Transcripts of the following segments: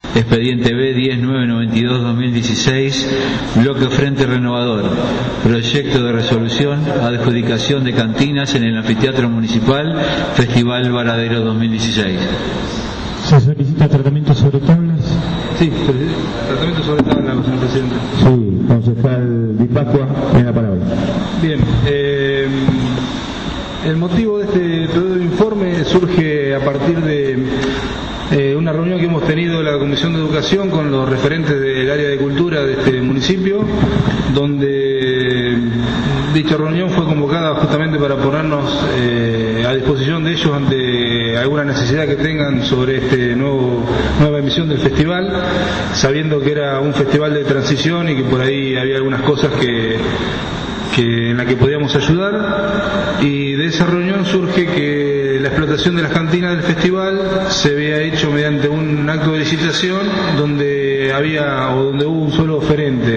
Expediente B 10992-2016, bloque Frente Renovador, proyecto de resolución, adjudicación de cantinas en el anfiteatro municipal, Festival Varadero 2016. ¿Se solicita tratamiento sobre tablas? Sí, tratamiento sobre tablas, señor presidente. Sí, concejal Di Pascua, tiene la palabra. Bien, el motivo de este pedido de informe surge a partir de una reunión que hemos tenido en la Comisión de Educación con los referentes del área de cultura de este municipio, donde dicha reunión fue convocada justamente para ponernos a disposición de ellos ante alguna necesidad que tengan sobre este nueva emisión del festival, sabiendo que era un festival de transición y que por ahí había algunas cosas en la que podíamos ayudar, y de esa reunión surge que la explotación de las cantinas del festival se había hecho mediante un acto de licitación donde hubo un solo oferente.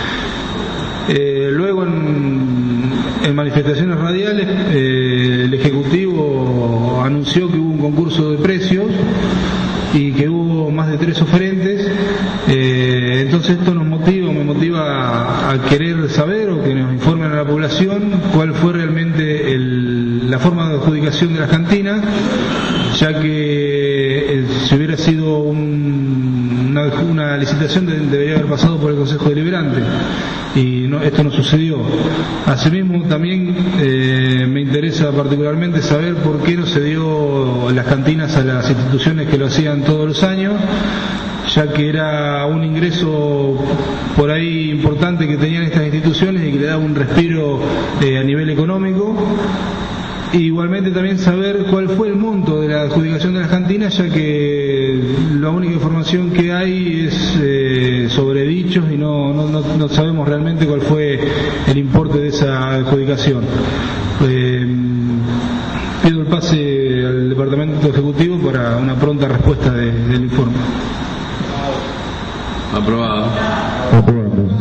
Luego en manifestaciones radiales el Ejecutivo anunció que hubo un concurso de precios y que hubo más de 3 oferentes. Entonces esto me motiva a querer saber, o que nos informen a la población, cuál fue realmente la forma de adjudicación de las cantinas, ya que si hubiera sido una licitación debería haber pasado por el Consejo Deliberante, y esto no sucedió. Asimismo, también me interesa particularmente saber por qué no se dio las cantinas a las instituciones que lo hacían todos los años, ya que era un ingreso por ahí importante que tenían estas instituciones y que le daba un respiro a nivel económico. Igualmente también saber cuál fue el monto de la adjudicación de las cantinas, ya que la única información que hay es sobre dichos y no sabemos realmente cuál fue el importe de esa adjudicación. Pido el pase al Departamento Ejecutivo para una pronta respuesta del informe. Aprobado. Aprobado.